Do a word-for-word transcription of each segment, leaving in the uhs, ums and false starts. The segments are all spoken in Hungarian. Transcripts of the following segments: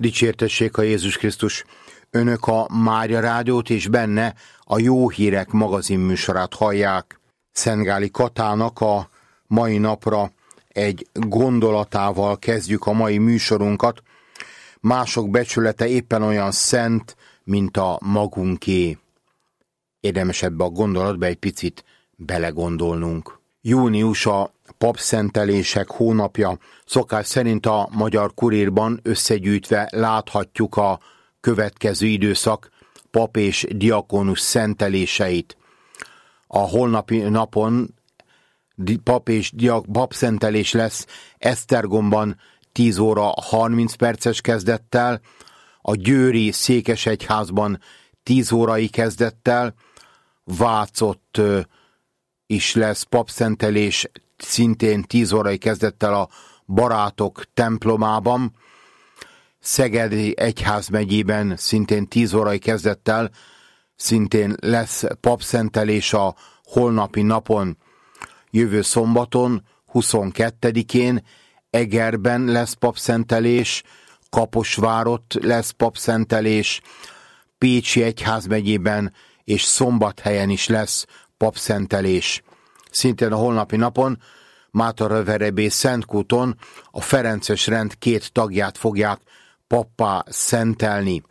Dicsértessék a Jézus Krisztus! Önök a Mária Rádiót és benne a Jó Hírek magazin műsorát hallják. Szentgáli Katának a mai napra egy gondolatával kezdjük a mai műsorunkat. Mások becsülete éppen olyan szent, mint a magunké. Érdemes ebbe a gondolatba egy picit belegondolnunk. Június a papszentelések hónapja. Szokás szerint a Magyar Kurírban összegyűjtve láthatjuk a következő időszak pap és diakónus szenteléseit. A holnapi napon pap és diak, papszentelés lesz Esztergomban tíz óra harminc perces kezdettel, a győri székesegyházban tíz órai kezdettel, Vácott is lesz papszentelés szintén tíz órai kezdettel a Barátok templomában, Szegedi egyházmegyében szintén tíz órai kezdettel szintén lesz papszentelés a holnapi napon. Jövő szombaton, huszonkettedikén Egerben lesz papszentelés, Kaposvárott lesz papszentelés, Pécsi egyházmegyében és Szombathelyen is lesz papszentelés. Szintén a holnapi napon Mátraverebé Szentkúton a ferences rend két tagját fogják pappá szentelni.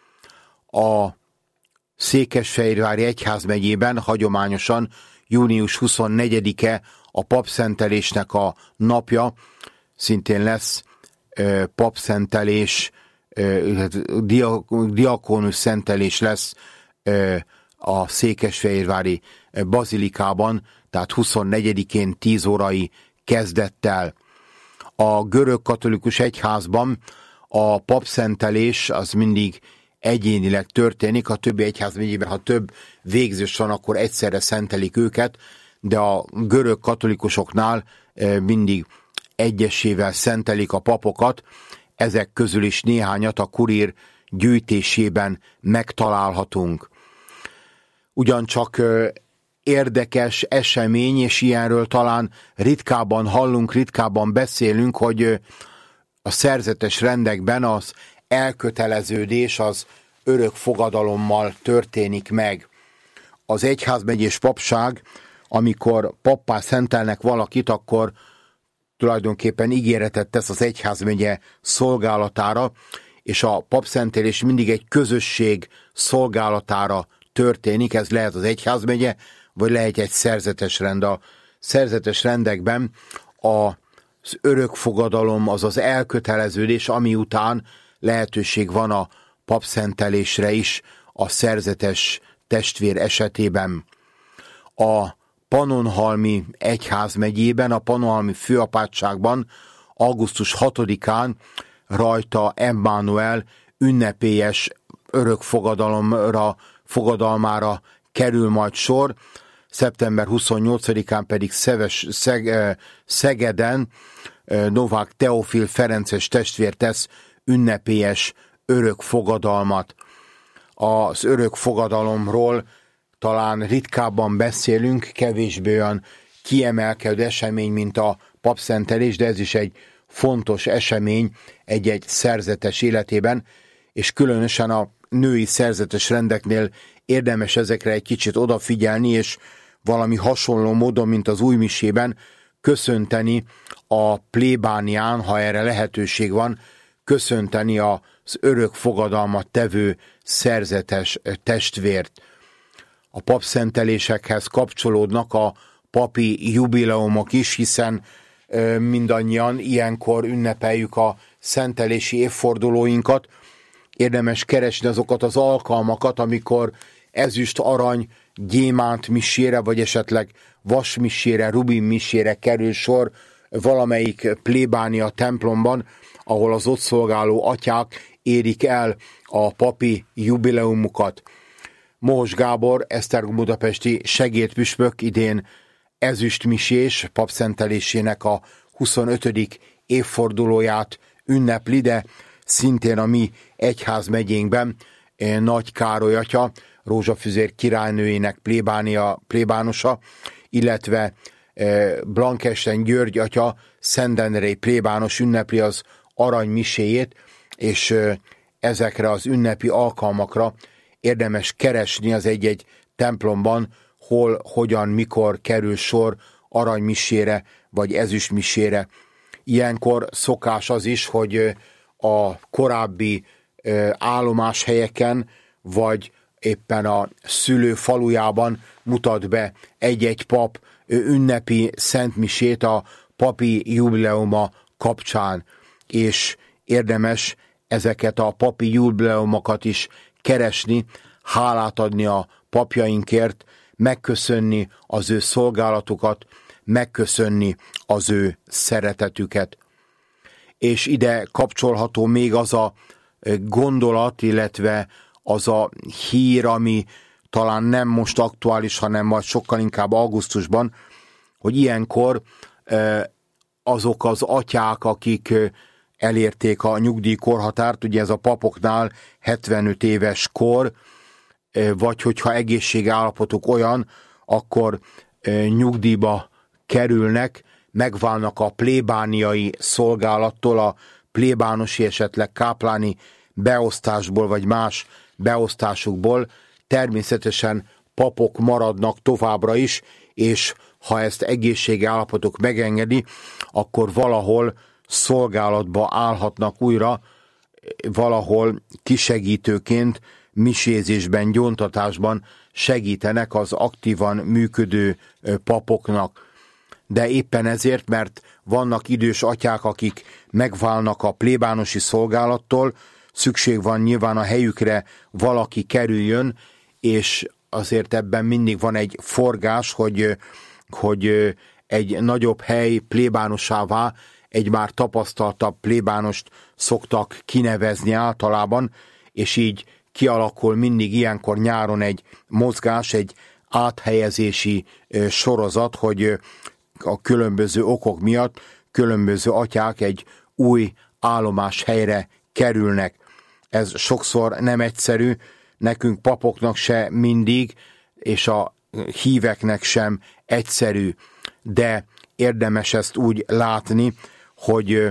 A Székesfehérvári egyházmegyében hagyományosan június huszonnegyedike a papszentelésnek a napja, szintén lesz ö, papszentelés, ö, diakónus szentelés lesz ö, a Székesfehérvári bazilikában, tehát huszonnegyedikén tíz órai kezdettel. A görög katolikus egyházban a papszentelés az mindig egyénileg történik, a többi egyházmegyében, ha több végzős van, akkor egyszerre szentelik őket, de a görög katolikusoknál mindig egyesével szentelik a papokat, ezek közül is néhányat a kurír gyűjtésében megtalálhatunk. Ugyancsak érdekes esemény, és ilyenről talán ritkábban hallunk, ritkábban beszélünk, hogy a szerzetes rendekben az elköteleződés az örök fogadalommal történik meg. Az egyházmegyés papság, amikor pappá szentelnek valakit, akkor tulajdonképpen ígéretet tesz az egyházmegye szolgálatára, és a papszentelés mindig egy közösség szolgálatára történik, ez lehet az egyházmegye, vagy lehet egy szerzetes rend. A szerzetes rendekben az örökfogadalom, az az elköteleződés, ami után lehetőség van a papszentelésre is a szerzetes testvér esetében. A Pannonhalmi egyházmegyében, a Pannonhalmi főapátságban augusztus hatodikán rajta Emmanuel ünnepélyes örökfogadalomra, fogadalmára kerül majd sor, szeptember huszonnyolcadikán pedig Szeves, Szeg, Szegeden Novák Teofil ferences testvér tesz ünnepélyes örökfogadalmat. Az örökfogadalomról talán ritkábban beszélünk, kevésbé olyan kiemelkedő esemény, mint a papszentelés, de ez is egy fontos esemény egy-egy szerzetes életében, és különösen a női szerzetes rendeknél érdemes ezekre egy kicsit odafigyelni, és valami hasonló módon, mint az újmisében, köszönteni a plébánián, ha erre lehetőség van, köszönteni az örök fogadalmat tevő szerzetes testvért. A papszentelésekhez kapcsolódnak a papi jubileumok is, hiszen mindannyian ilyenkor ünnepeljük a szentelési évfordulóinkat. Érdemes keresni azokat az alkalmakat, amikor ezüst, arany, gyémánt misére, vagy esetleg vas misére, rubin misére kerül sor valamelyik plébánia templomban, ahol az ott szolgáló atyák érik el a papi jubileumukat. Mohos Gábor, Esztergom budapesti segédpüspök idén ezüstmisés papszentelésének a huszonötödik évfordulóját ünnepli, de szintén a mi egyházmegyénkben Nagy Károly atya, Rózsafüzér királynőjének plébánia, plébánosa, illetve Blankesten György atya, Szentendrei plébános ünnepli az aranymiséjét, és ezekre az ünnepi alkalmakra érdemes keresni az egy-egy templomban, hol, hogyan, mikor kerül sor aranymisére vagy ezüstmisére. Ilyenkor szokás az is, hogy a korábbi állomáshelyeken vagy éppen a szülő falujában mutat be egy-egy pap ünnepi szentmisét a papi jubileuma kapcsán, és érdemes ezeket a papi jubileumokat is keresni, hálát adni a papjainkért, megköszönni az ő szolgálatukat, megköszönni az ő szeretetüket. És ide kapcsolható még az a gondolat, illetve az a hír, ami talán nem most aktuális, hanem majd sokkal inkább augusztusban, hogy ilyenkor azok az atyák, akik elérték a nyugdíjkorhatárt, ugye ez a papoknál hetvenöt éves kor, vagy hogyha egészségállapotuk olyan, akkor nyugdíjba kerülnek, megválnak a plébániai szolgálattól, a plébánosi, esetleg kápláni beosztásból, vagy más beosztásukból, természetesen papok maradnak továbbra is, és ha ezt egészségi állapotok megengedi, akkor valahol szolgálatba állhatnak újra, valahol kisegítőként, misézésben, gyóntatásban segítenek az aktívan működő papoknak. De éppen ezért, mert vannak idős atyák, akik megválnak a plébánosi szolgálattól, szükség van nyilván a helyükre valaki kerüljön, és azért ebben mindig van egy forgás, hogy, hogy egy nagyobb hely plébánossává egy már tapasztaltabb plébánost szoktak kinevezni általában, és így kialakul mindig ilyenkor nyáron egy mozgás, egy áthelyezési sorozat, hogy a különböző okok miatt különböző atyák egy új állomás helyre kerülnek. Ez sokszor nem egyszerű, nekünk papoknak se mindig, és a híveknek sem egyszerű, de érdemes ezt úgy látni, hogy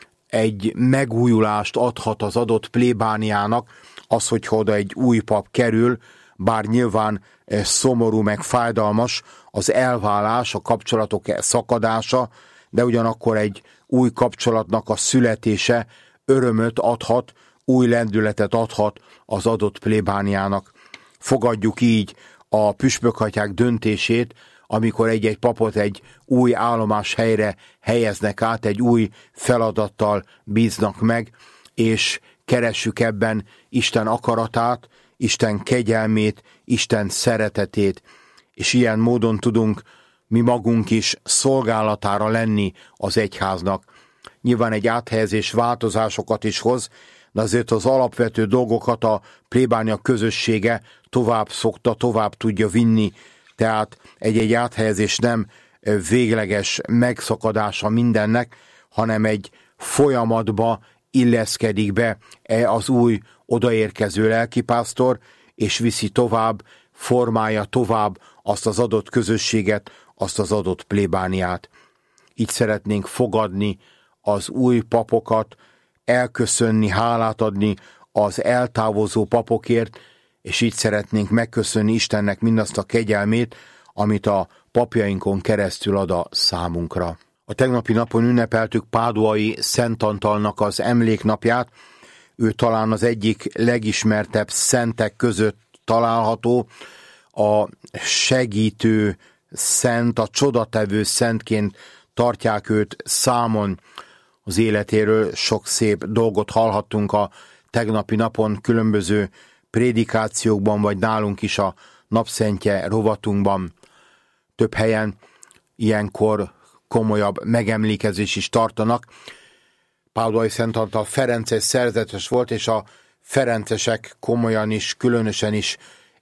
egy megújulást adhat az adott plébániának az, hogyha oda egy új pap kerül, bár nyilván szomorú meg fájdalmas az elválás, a kapcsolatok szakadása, de ugyanakkor egy új kapcsolatnak a születése örömöt adhat, új lendületet adhat az adott plébániának. Fogadjuk így a püspökatyák döntését, amikor egy-egy papot egy új állomás helyre helyeznek át, egy új feladattal bíznak meg, és keressük ebben Isten akaratát, Isten kegyelmét, Isten szeretetét, és ilyen módon tudunk mi magunk is szolgálatára lenni az egyháznak. Nyilván egy áthelyezés változásokat is hoz, de azért az alapvető dolgokat a plébánia közössége tovább szokta, tovább tudja vinni, tehát egy-egy áthelyezés nem végleges megszakadása mindennek, hanem egy folyamatba illeszkedik be az új odaérkező lelkipásztor, és viszi tovább, formálja tovább azt az adott közösséget, azt az adott plébániát. Így szeretnénk fogadni az új papokat, elköszönni, hálát adni az eltávozó papokért, és így szeretnénk megköszönni Istennek mindazt a kegyelmét, amit a papjainkon keresztül ad a számunkra. A tegnapi napon ünnepeltük Páduai Szent Antalnak az emléknapját. Ő talán az egyik legismertebb szentek között található, a segítő szent, a csodatevő szentként tartják őt számon. Az életéről sok szép dolgot hallhattunk a tegnapi napon különböző prédikációkban, vagy nálunk is a napszentje rovatunkban. Több helyen ilyenkor komolyabb megemlékezés is tartanak. Páduai Szent Antal ferences szerzetes volt, és a ferencesek komolyan is, különösen is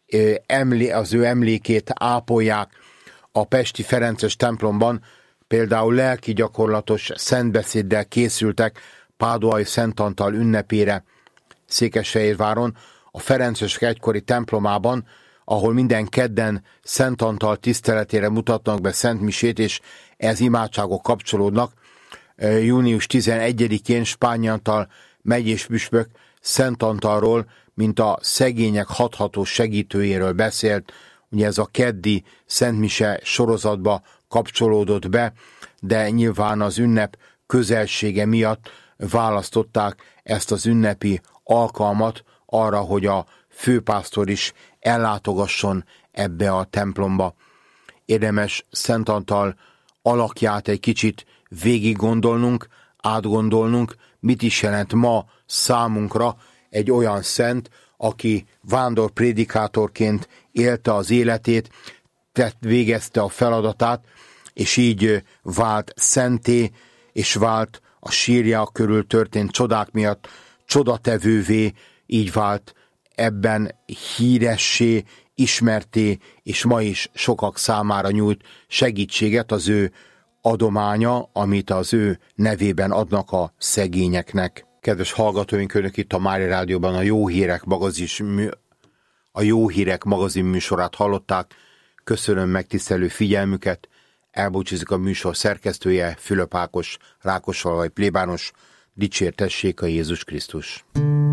az ő emlékét ápolják. A pesti ferences templomban például lelki gyakorlatos szentbeszéddel készültek Páduai Szent Antal ünnepére. Székesfehérváron a ferencesek egykori templomában, ahol minden kedden Szent Antal tiszteletére mutatnak be szentmisét, és ez imádságok kapcsolódnak. június tizenegyedikén Spányi Antal megyés püspök Szent Antalról, mint a szegények hathatós segítőjéről beszélt. Ugye ez a keddi szentmise sorozatba kapcsolódott be, de nyilván az ünnep közelsége miatt választották ezt az ünnepi alkalmat arra, hogy a főpásztor is ellátogasson ebbe a templomba. Érdemes Szent Antal alakját egy kicsit végig gondolnunk, átgondolnunk, mit is jelent ma számunkra egy olyan szent, aki vándorprédikátorként élte az életét, tett, végezte a feladatát, és így vált szenté, és vált a sírja körül történt csodák miatt csodatevővé, így vált ebben híressé, ismerté, és ma is sokak számára nyújt segítséget az ő adománya, amit az ő nevében adnak a szegényeknek. Kedves hallgatóink, önök itt a Mária Rádióban a Jó Hírek magazin, a Jó Hírek magazin műsorát hallották. Köszönöm megtisztelő figyelmüket, elbúcsúzik a műsor szerkesztője, Fülöp Ákos, Rákosfalvai plébános. Dicsértessék a Jézus Krisztus!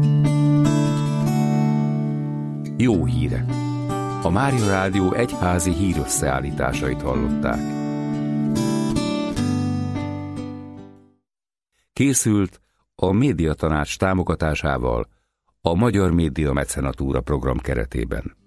Jó hírek! A Mária Rádió egyházi hírösszeállításait hallották. Készült a Médiatanács támogatásával a Magyar Média Mecenatúra program keretében.